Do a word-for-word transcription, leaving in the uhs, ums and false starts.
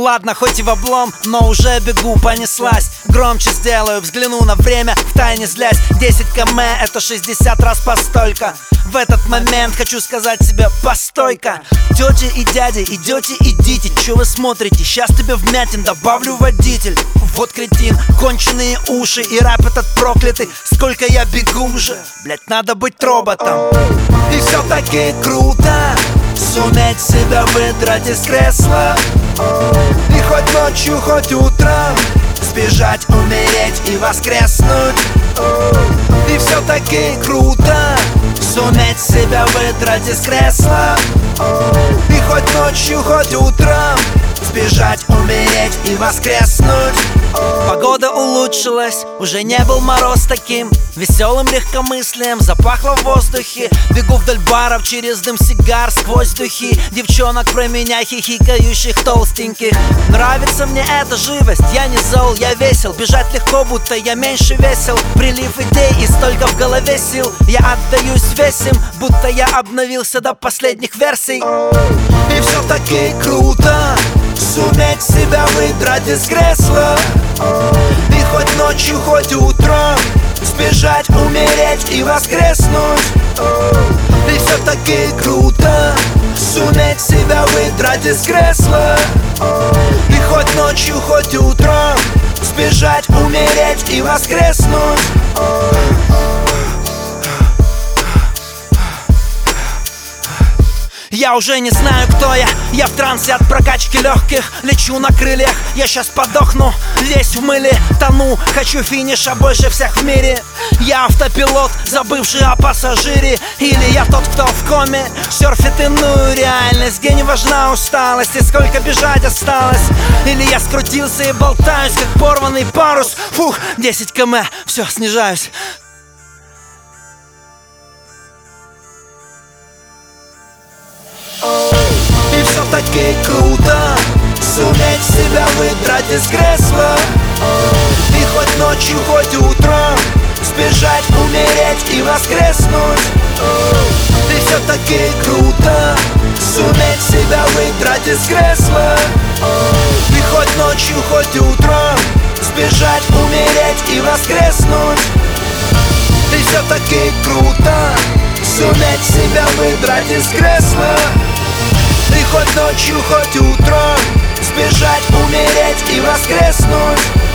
ладно, хоть и в облом, но уже бегу, понеслась. Громче сделаю, взгляну на время, втайне злясь. Десять километров это шестьдесят раз по столько. В этот момент хочу сказать себе: постой-ка. Тети и дяди, идете, идите, че вы смотрите? Сейчас тебе вмятин добавлю, водитель. Вот кретин, конченые уши и рэп этот проклятый. Сколько я бегу уже, блять, надо быть роботом. И все-таки круто суметь себя выдрать из кресла. И хоть ночью, хоть утром сбежать, умереть и воскреснуть. И все-таки круто суметь себя выдрать из кресла. И хоть ночью, хоть утром сбежать, умереть и воскреснуть. Погода улучшилась, уже не был мороз таким веселым легкомыслием, запахло в воздухе. Бегу вдоль баров через дым сигар, сквозь духи девчонок про меня хихикающих толстеньких. Нравится мне эта живость, я не зол, я весел. Бежать легко, будто я меньше весел. Прилив идей и столько в голове сил. Я отдаюсь весь им, будто я обновился до последних версий. И все-таки круто суметь себя выдрать из кресла. И хоть ночью, хоть утром сбежать, умереть и воскреснуть. И все-таки круто суметь себя выдрать из кресла. И хоть ночью, хоть утром сбежать, умереть и воскреснуть. Я уже не знаю, кто я. Я в трансе от прокачки легких. Лечу на крыльях, я сейчас подохну. Весь в мыле, тону. Хочу финиша больше всех в мире. Я автопилот, забывший о пассажире. Или я тот, кто в коме серфит иную реальность, где не важна усталость и сколько бежать осталось. Или я скрутился и болтаюсь, как порванный парус. Фух, десять километров, все, снижаюсь. И все-таки круто суметь себя выдрать из кресла. И хоть ночью, хоть утром сбежать, умереть и воскреснуть. И все-таки круто суметь себя выдрать из кресла. И хоть ночью, хоть утром сбежать, умереть и воскреснуть. И все-таки круто суметь себя выдрать из кресла. И хоть ночью, хоть утром сбежать, умереть и воскреснуть.